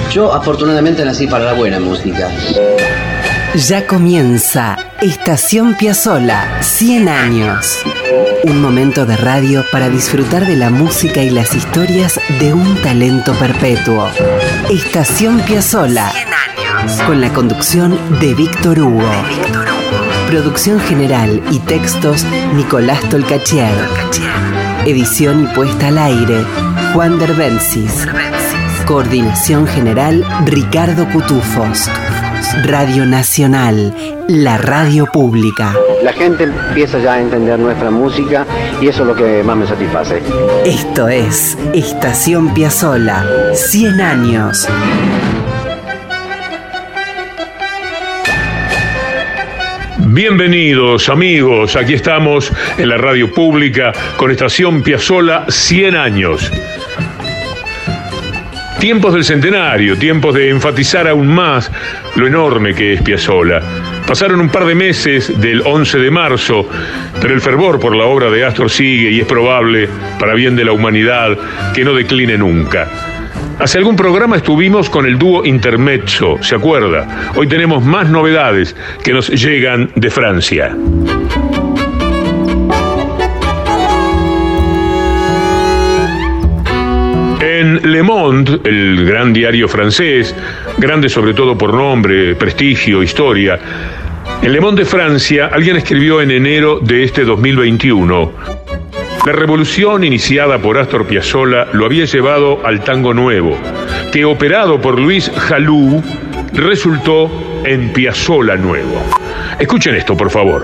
Yo afortunadamente nací para la buena música. Ya comienza Estación Piazzolla, 100 años. Un momento de radio para disfrutar de la música y las historias de un talento perpetuo. Estación Piazzolla, 100 años. Con la conducción de Víctor Hugo. Producción general y textos, Nicolás Tolcachier. Edición y puesta al aire, Juan Derbencis. Coordinación general, Ricardo Cutufos. Radio Nacional, la radio pública. La gente empieza ya a entender nuestra música y eso es lo que más me satisface. Esto es Estación Piazzolla, 100 años. Bienvenidos amigos, aquí estamos en la radio pública con Estación Piazzolla, 100 años. Tiempos del centenario, tiempos de enfatizar aún más lo enorme que es Piazzolla. Pasaron un par de meses del 11 de marzo, pero el fervor por la obra de Astor sigue y es probable, para bien de la humanidad, que no decline nunca. Hace algún programa estuvimos con el dúo Intermezzo, ¿se acuerda? Hoy tenemos más novedades que nos llegan de Francia. En Le Monde, el gran diario francés, grande sobre todo por nombre, prestigio, historia, en Le Monde de Francia, alguien escribió en enero de este 2021: la revolución iniciada por Astor Piazzolla lo había llevado al tango nuevo, que operado por Louis Jalou resultó en Piazzolla nuevo. Escuchen esto, por favor.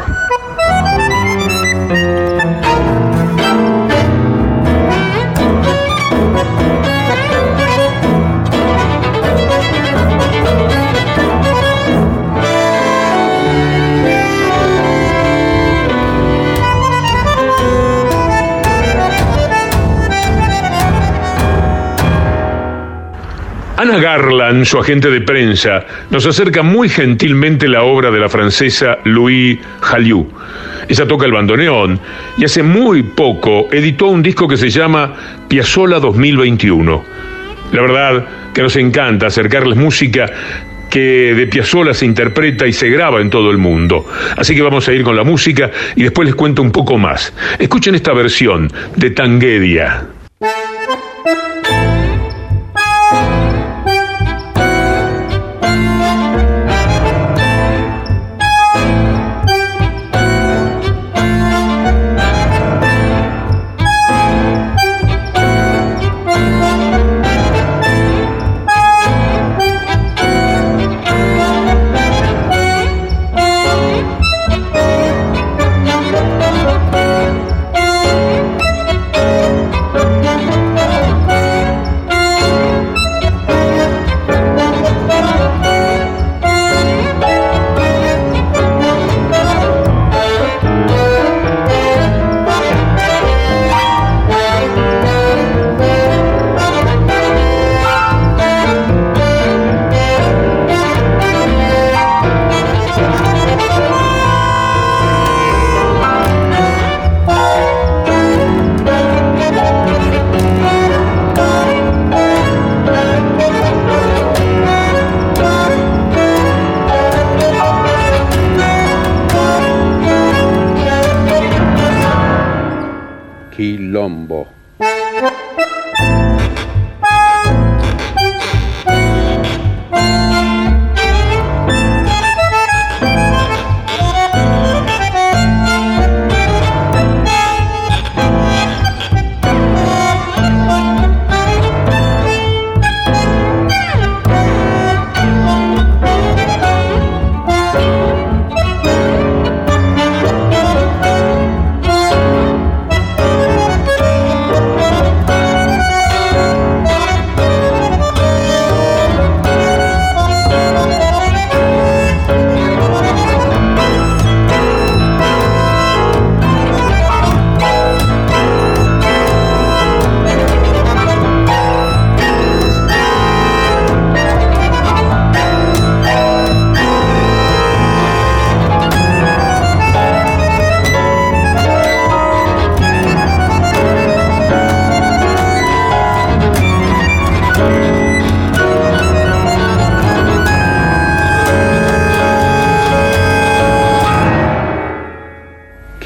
Anna Garland, su agente de prensa, nos acerca muy gentilmente la obra de la francesa Louis Jalou. Ella toca el bandoneón y hace muy poco editó un disco que se llama Piazzolla 2021. La verdad que nos encanta acercarles música que de Piazzolla se interpreta y se graba en todo el mundo. Así que vamos a ir con la música y después les cuento un poco más. Escuchen esta versión de Tanguedia. Quilombo.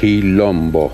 Quilombo.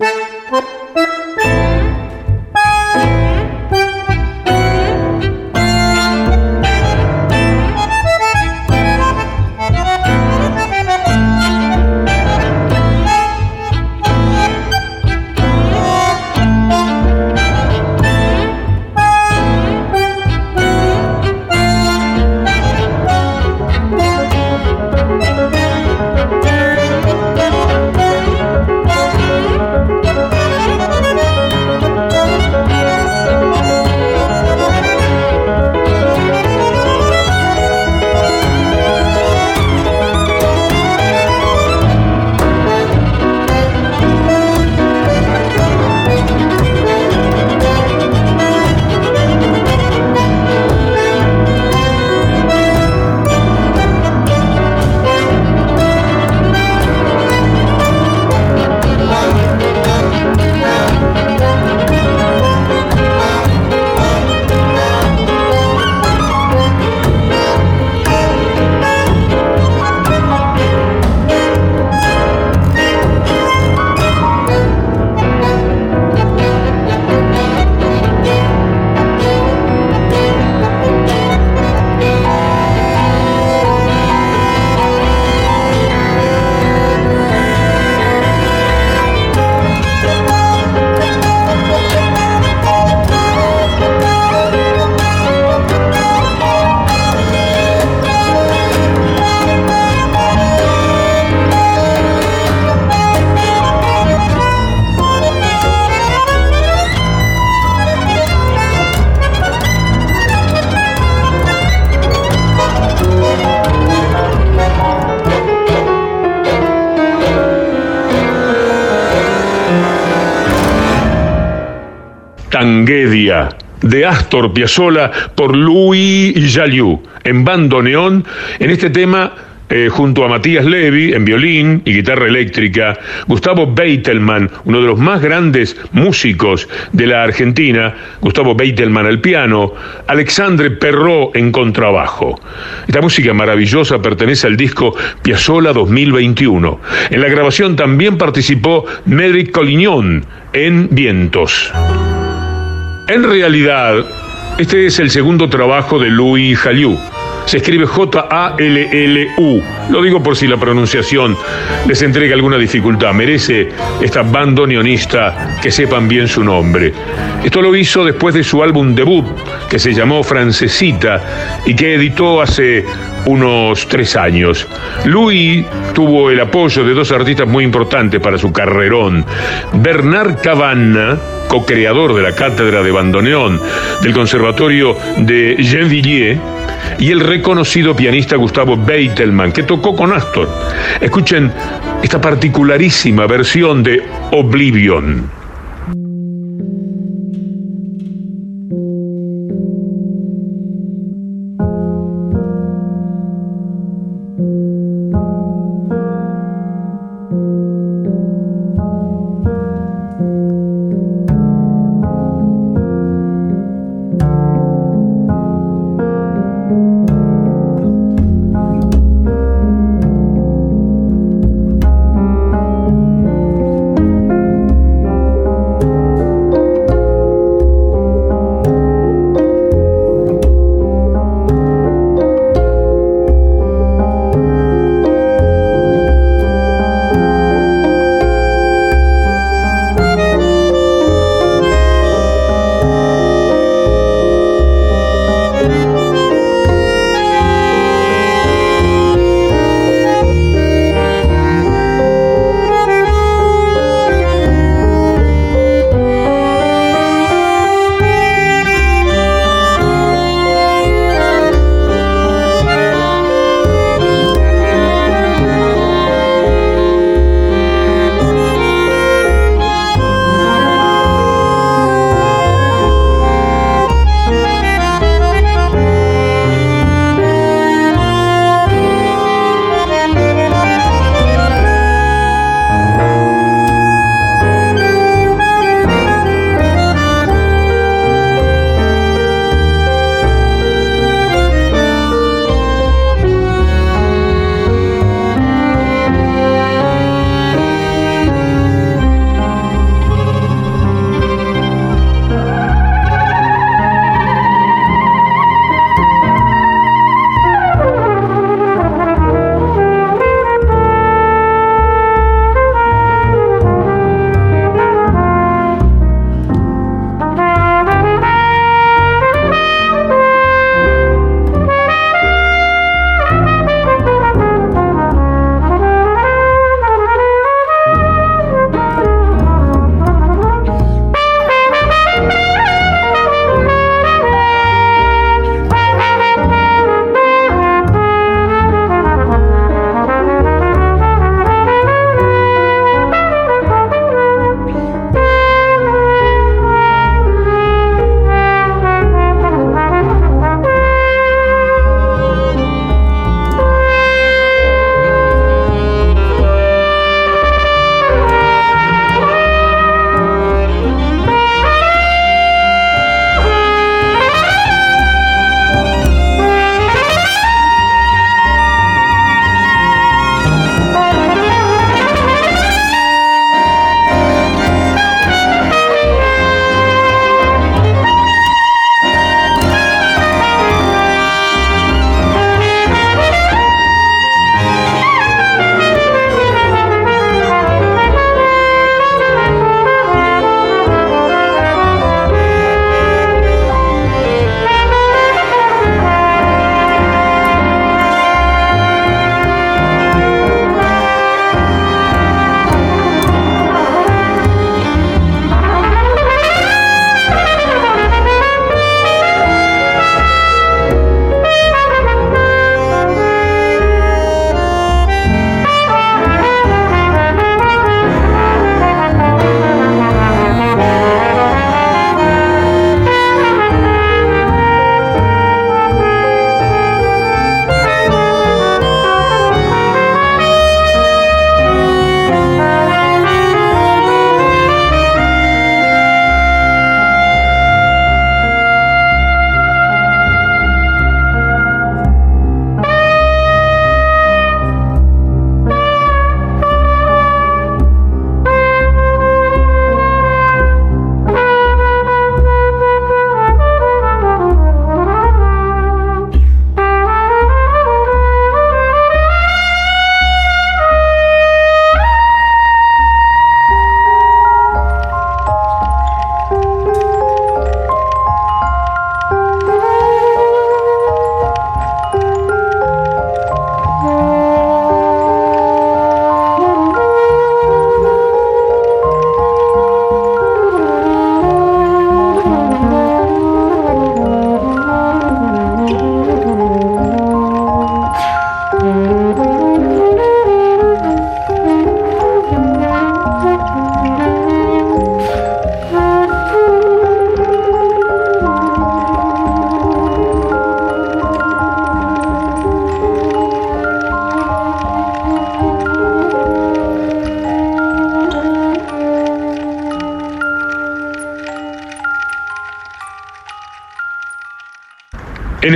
Tanguedia, de Astor Piazzolla por Louis Jallieu, en bandoneón, en este tema junto a Matías Levi en violín y guitarra eléctrica, Gustavo Beitelman, uno de los más grandes músicos de la Argentina, Gustavo Beitelman al piano, Alexandre Perrot en contrabajo. Esta música maravillosa pertenece al disco Piazzolla 2021. En la grabación también participó Médric Collignon en vientos. En realidad, este es el segundo trabajo de Louis Jallieu. Se escribe Jallu. Lo digo por si la pronunciación les entrega alguna dificultad. Merece esta bandoneonista que sepan bien su nombre. Esto lo hizo después de su álbum debut, que se llamó Francesita, y que editó hace unos 3 años. Louis tuvo el apoyo de 2 artistas muy importantes para su carrerón. Bernard Cavanna, co-creador de la cátedra de bandoneón del Conservatorio de Gennevilliers, y el reconocido pianista Gustavo Beitelman, que tocó con Astor. Escuchen esta particularísima versión de Oblivion.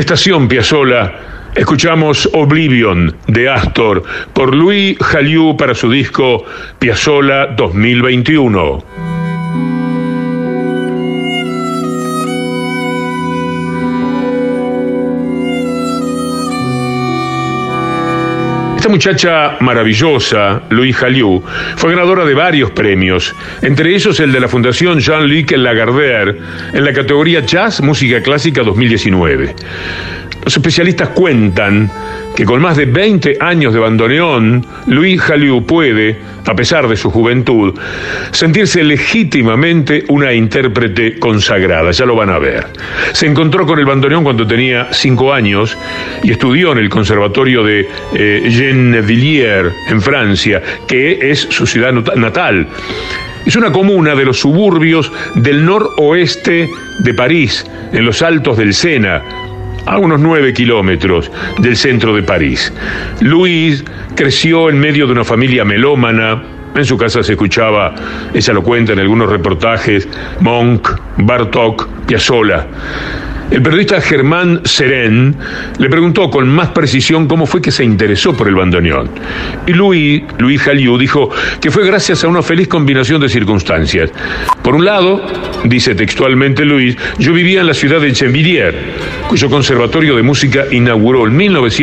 Estación Piazzolla, escuchamos Oblivion de Astor por Louis Jallieu para su disco Piazzolla 2021. Esta muchacha maravillosa, Louis Jallieu, fue ganadora de varios premios, entre ellos el de la Fundación Jean-Luc Lagardère en la categoría Jazz Música Clásica 2019. Los especialistas cuentan que con más de 20 años de bandoneón, Louis Jallieu puede, a pesar de su juventud, sentirse legítimamente una intérprete consagrada, ya lo van a ver. Se encontró con el bandoneón cuando tenía 5 años y estudió en el Conservatorio de Gennevilliers, en Francia, que es su ciudad natal. Es una comuna de los suburbios del noroeste de París, en los altos del Sena, a unos 9 kilómetros del centro de París. Louis creció en medio de una familia melómana. En su casa se escuchaba, ella lo cuenta en algunos reportajes, Monk, Bartók, Piazzolla. El periodista Germán Serén le preguntó con más precisión cómo fue que se interesó por el bandoneón. Y Louis Jallieu dijo que fue gracias a una feliz combinación de circunstancias. Por un lado, dice textualmente Louis, yo vivía en la ciudad de Gennevilliers, cuyo conservatorio de música inauguró en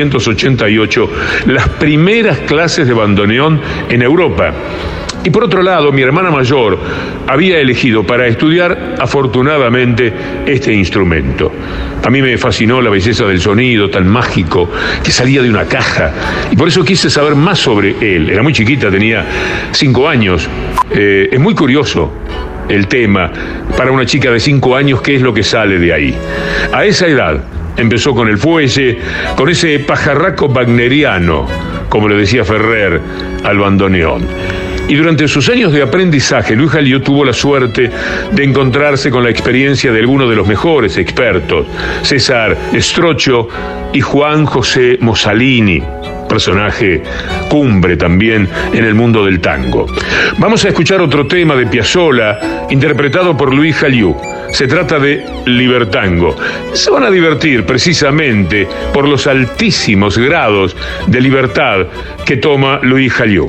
1988 las primeras clases de bandoneón en Europa. Y por otro lado, mi hermana mayor había elegido para estudiar, afortunadamente, este instrumento. A mí me fascinó la belleza del sonido tan mágico que salía de una caja, y por eso quise saber más sobre él. Era muy chiquita, tenía 5 años. Es muy curioso el tema para una chica de 5 años, qué es lo que sale de ahí. A esa edad empezó con el fuelle, con ese pajarraco wagneriano, como le decía Ferrer al bandoneón. Y durante sus años de aprendizaje, Louis Jallieu tuvo la suerte de encontrarse con la experiencia de algunos de los mejores expertos, César Strocho y Juan José Mossalini, personaje cumbre también en el mundo del tango. Vamos a escuchar otro tema de Piazzolla, interpretado por Louis Jallieu. Se trata de Libertango. Se van a divertir precisamente por los altísimos grados de libertad que toma Louis Jallieu.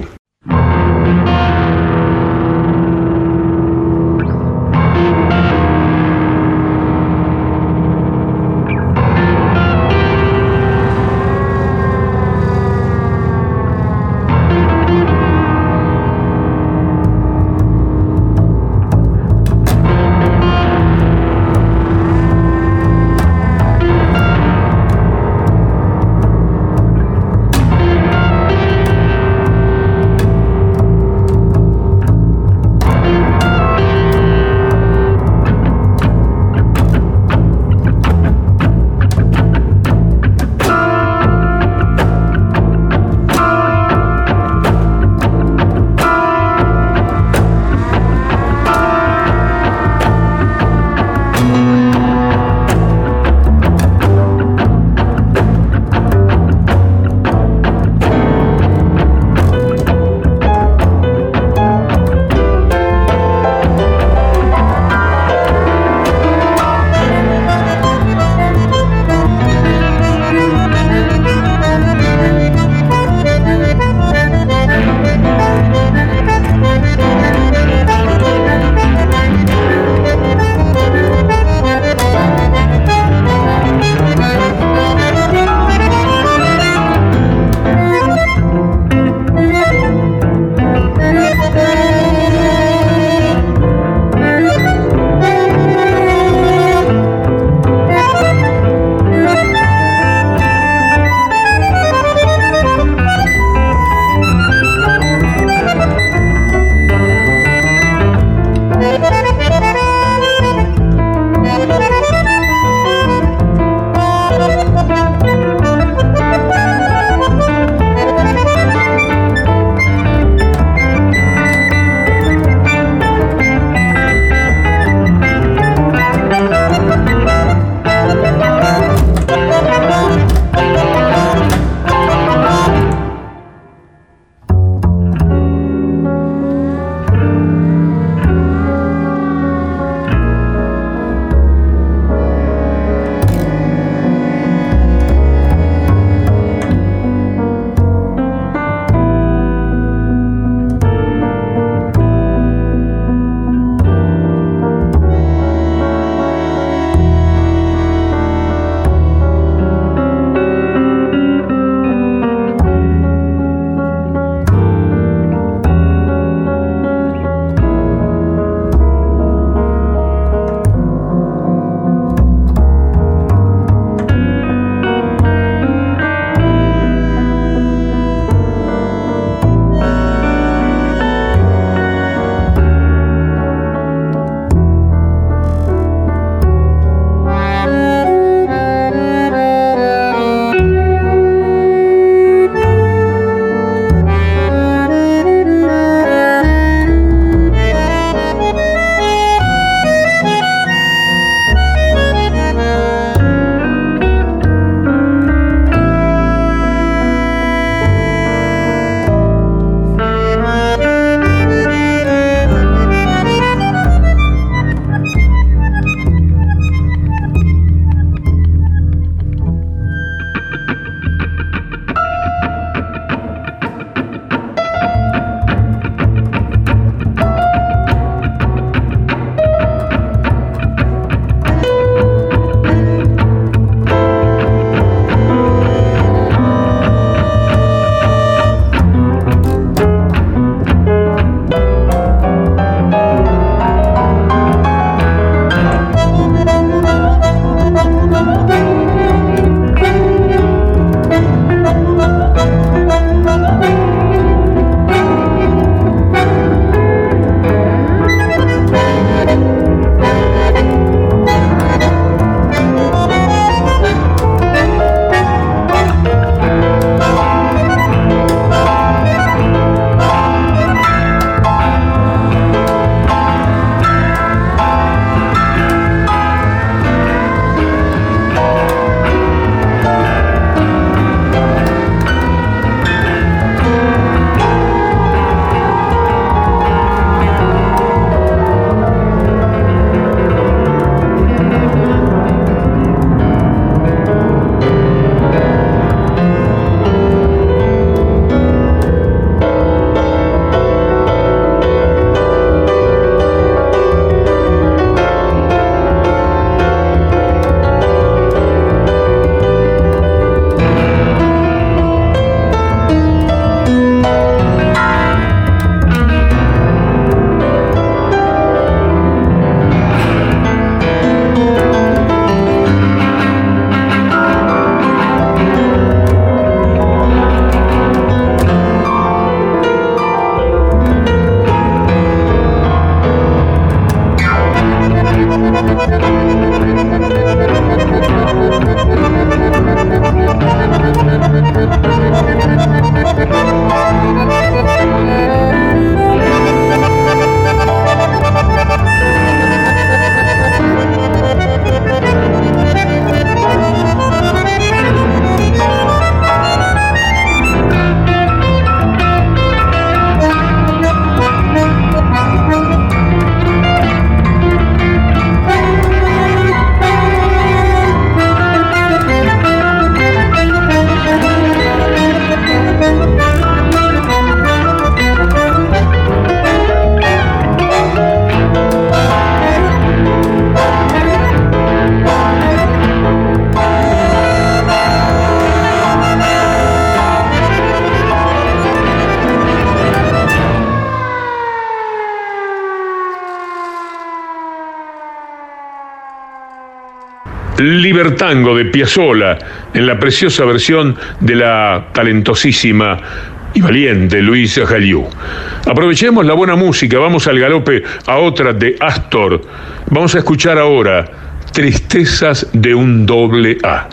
Libertango de Piazzolla, en la preciosa versión de la talentosísima y valiente Luis Haliú. Aprovechemos la buena música, vamos al galope a otra de Astor. Vamos a escuchar ahora Tristezas de un doble A.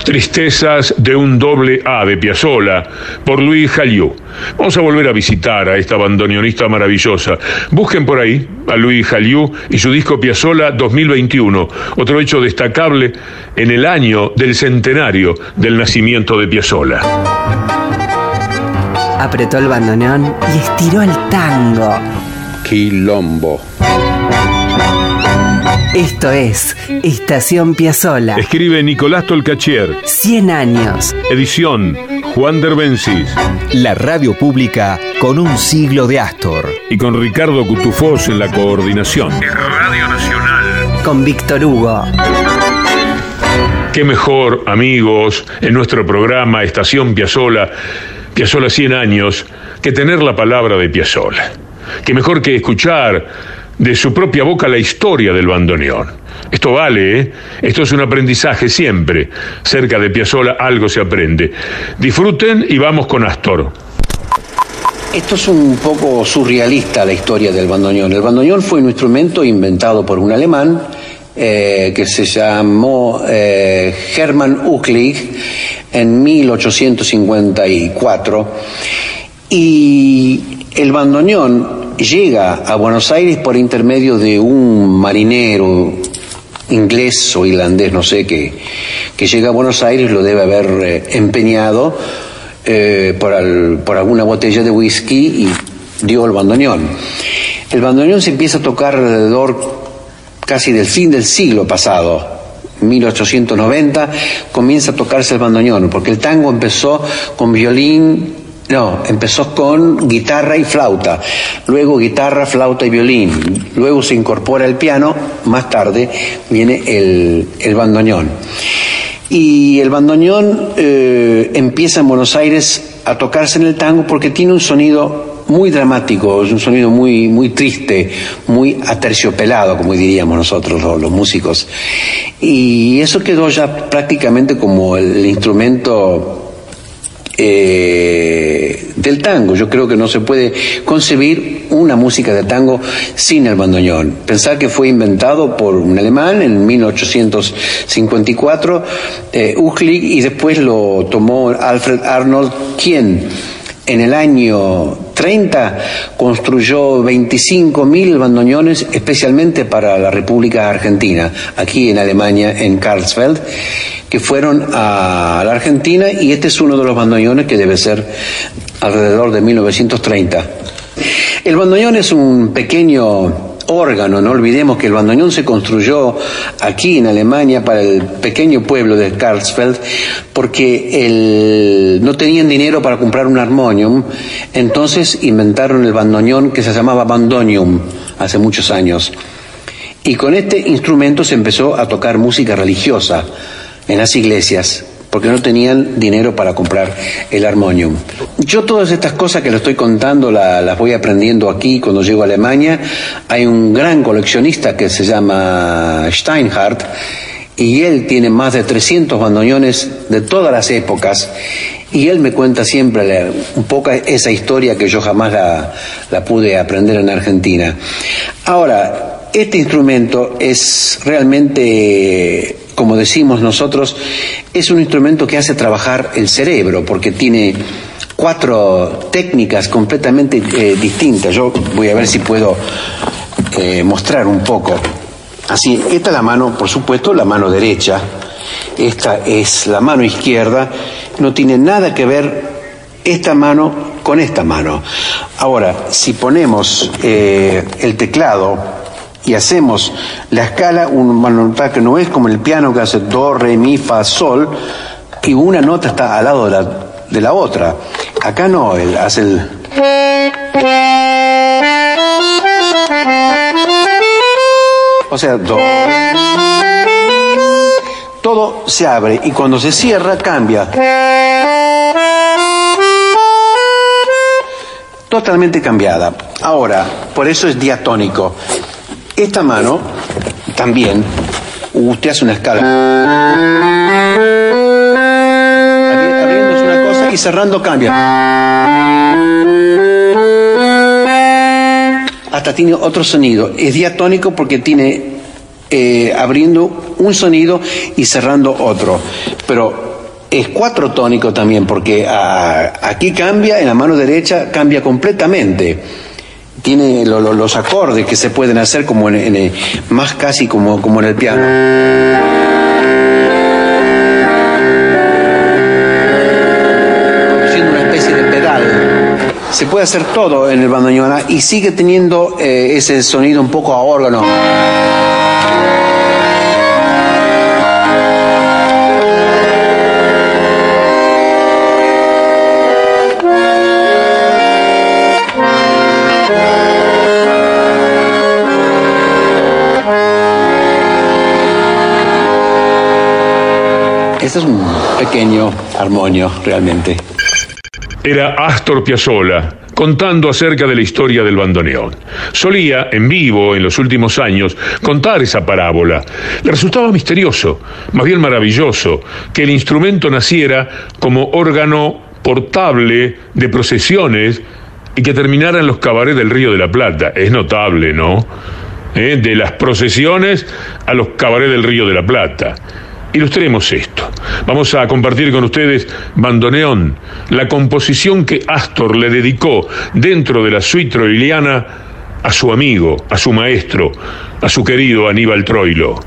Tristezas de un doble A de Piazzolla, por Louis Jallieu. Vamos a volver a visitar a esta bandoneonista maravillosa. Busquen por ahí a Louis Jallieu y su disco Piazzolla 2021, otro hecho destacable en el año del centenario del nacimiento de Piazzolla. Apretó el bandoneón y estiró el tango. Quilombo. Esto es Estación Piazzolla. Escribe Nicolás Tolcachier. 100 años. Edición Juan Derbencis. La radio pública con un siglo de Astor. Y con Ricardo Cutufós en la coordinación. Radio Nacional. Con Víctor Hugo. Qué mejor, amigos, en nuestro programa Estación Piazzolla, Piazzolla 100 años, que tener la palabra de Piazzolla. Qué mejor que escuchar de su propia boca la historia del bandoneón. Esto vale, ¿eh? Esto es un aprendizaje siempre. Cerca de Piazzolla algo se aprende. Disfruten y vamos con Astor. Esto es un poco surrealista, la historia del bandoneón. El bandoneón fue un instrumento inventado por un alemán que se llamó Hermann Ucklig en 1854. Y el bandoneón llega a Buenos Aires por intermedio de un marinero inglés o irlandés, no sé, que llega a Buenos Aires, lo debe haber empeñado por alguna botella de whisky y dio el bandoneón. El bandoneón se empieza a tocar alrededor casi del fin del siglo pasado. 1890 comienza a tocarse el bandoneón, porque el tango empezó con empezó con guitarra y flauta, luego guitarra, flauta y violín, luego se incorpora el piano, más tarde viene el bandoneón. Y el bandoneón empieza en Buenos Aires a tocarse en el tango porque tiene un sonido muy dramático, es un sonido muy, muy triste, muy aterciopelado, como diríamos nosotros los músicos. Y eso quedó ya prácticamente como el instrumento del tango. Yo creo que no se puede concebir una música de tango sin el bandoneón. Pensar que fue inventado por un alemán en 1854, Ucklig, y después lo tomó Alfred Arnold, quien en el año 30 construyó 25.000 bandoneones especialmente para la República Argentina, aquí en Alemania, en Karlsfeld, que fueron a la Argentina, y este es uno de los bandoneones que debe ser alrededor de 1930. El bandoneón es un pequeño órgano, no olvidemos que el bandoneón se construyó aquí en Alemania para el pequeño pueblo de Karlsfeld porque no tenían dinero para comprar un armonium, entonces inventaron el bandoneón, que se llamaba bandonium hace muchos años, y con este instrumento se empezó a tocar música religiosa en las iglesias, porque no tenían dinero para comprar el armonium. Yo todas estas cosas que le estoy contando las voy aprendiendo aquí cuando llego a Alemania. Hay un gran coleccionista que se llama Steinhardt, y él tiene más de 300 bandoneones de todas las épocas, y él me cuenta siempre un poco esa historia que yo jamás la pude aprender en Argentina. Ahora, este instrumento es realmente, como decimos nosotros, es un instrumento que hace trabajar el cerebro, porque tiene 4 técnicas completamente distintas. Yo voy a ver si puedo mostrar un poco. Así, esta es la mano, por supuesto, la mano derecha. Esta es la mano izquierda. No tiene nada que ver esta mano con esta mano. Ahora, si ponemos el teclado y hacemos la escala, una nota que no es como el piano que hace do, re, mi, fa, sol, y una nota está al lado de la otra. Acá no, él hace el... O sea, do. Todo se abre y cuando se cierra cambia. Totalmente cambiada. Ahora, por eso es diatónico. Esta mano también, usted hace una escala. Abriendo una cosa y cerrando cambia. Hasta tiene otro sonido. Es diatónico porque tiene abriendo un sonido y cerrando otro. Pero es cuatrotónico también, porque aquí cambia, en la mano derecha cambia completamente. Tiene los acordes que se pueden hacer como más casi como en el piano. Siendo una especie de pedal. Se puede hacer todo en el bandoneón y sigue teniendo ese sonido un poco a órgano. Este es un pequeño armonio, realmente. Era Astor Piazzolla, contando acerca de la historia del bandoneón. Solía, en vivo, en los últimos años, contar esa parábola. Le resultaba misterioso, más bien maravilloso, que el instrumento naciera como órgano portable de procesiones y que terminara en los cabarets del Río de la Plata. Es notable, ¿no? De las procesiones a los cabarets del Río de la Plata. Ilustremos esto. Vamos a compartir con ustedes Bandoneón, la composición que Astor le dedicó dentro de la suite troiliana a su amigo, a su maestro, a su querido Aníbal Troilo.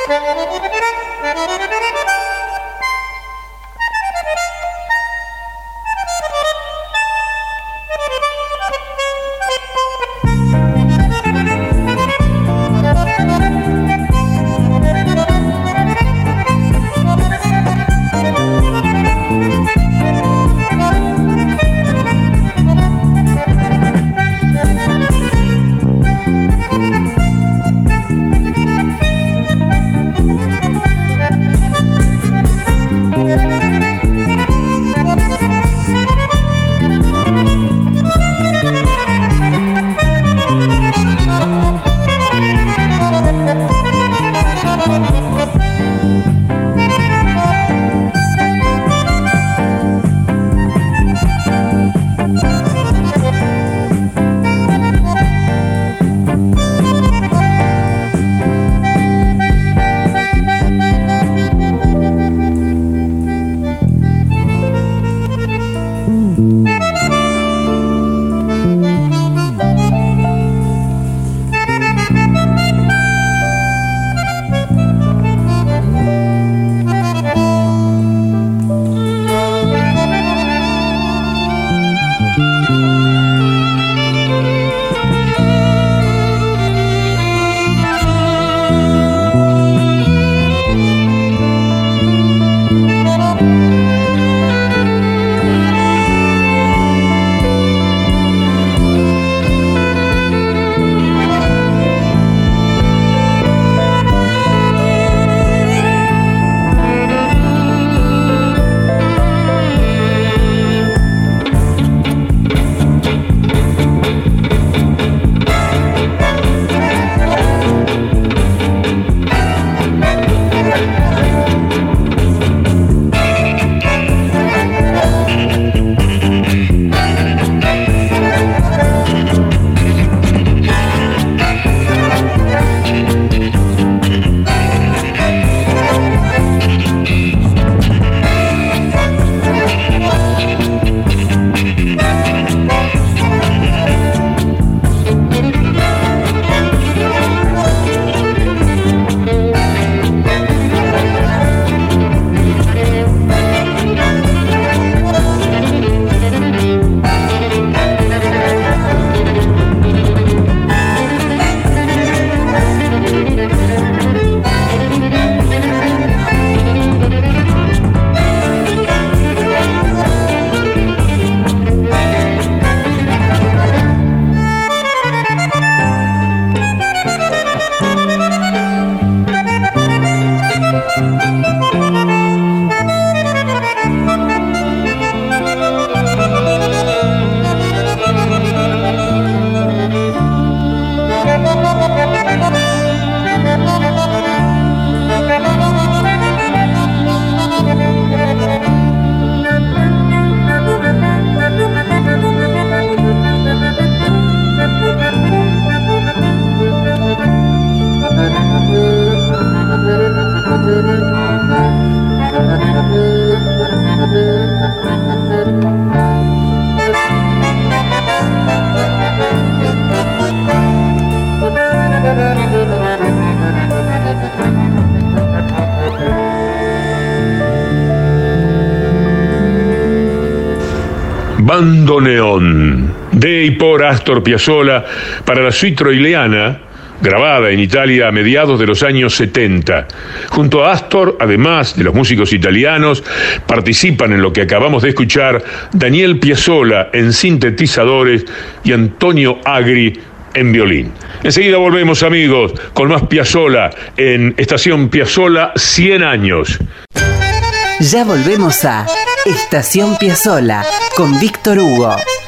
Bandoneón, de y por Astor Piazzolla, para la suite troileana, grabada en Italia a mediados de los años 70. Junto a Astor, además de los músicos italianos, participan en lo que acabamos de escuchar Daniel Piazzolla en sintetizadores y Antonio Agri en violín. Enseguida volvemos, amigos, con más Piazzolla en Estación Piazzolla 100 años. Ya volvemos a Estación Piazzolla con Víctor Hugo.